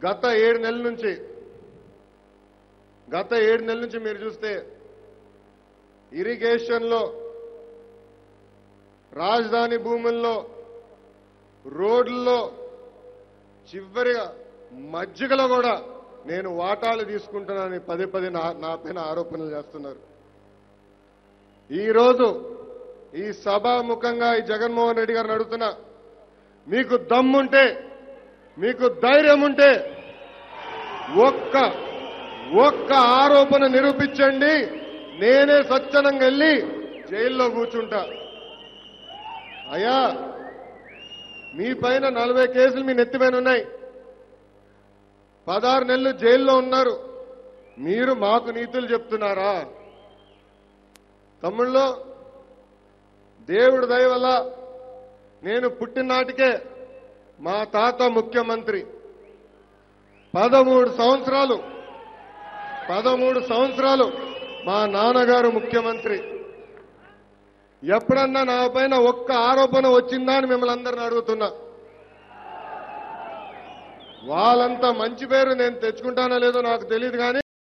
గత 7 నెలల నుంచి మీరు చూస్తే ఇరిగేషన్లో, రాజధాని భూముల్లో, రోడ్లలో, చివరిగా మజ్జిగలో కూడా నేను వాటాలు తీసుకుంటున్నానని పదే పదే నా పైన ఆరోపణలు చేస్తున్నారు. ఈరోజు ఈ సభాముఖంగా ఈ జగన్మోహన్ రెడ్డి గారిని అడుగుతున్నా, మీకు దమ్ముంటే, మీకు ధైర్యం ఉంటే ఒక్క ఆరోపణ నిరూపించండి, నేనే స్వచ్ఛందంగా వెళ్ళి జైల్లో కూర్చుంటా. అయ్యా, మీ పైన 40 కేసులు మీ నెత్తిపైన ఉన్నాయి, 16 నెలలు జైల్లో ఉన్నారు. మీరు మాకు నీతులు చెప్తున్నారా? తమ్ముళ్ళో, దేవుడి దయ వల్ల నేను పుట్టిన నాటికే మా తాత ముఖ్యమంత్రి, 13 సంవత్సరాలు మా నాన్నగారు ముఖ్యమంత్రి. ఎప్పుడన్నా నా పైన ఒక్క ఆరోపణ వచ్చిందా అని మిమ్మల్ని అందరిని అడుగుతున్నా. వాళ్ళంతా మంచి పేరు నేను తెచ్చుకుంటానో లేదో నాకు తెలియదు కానీ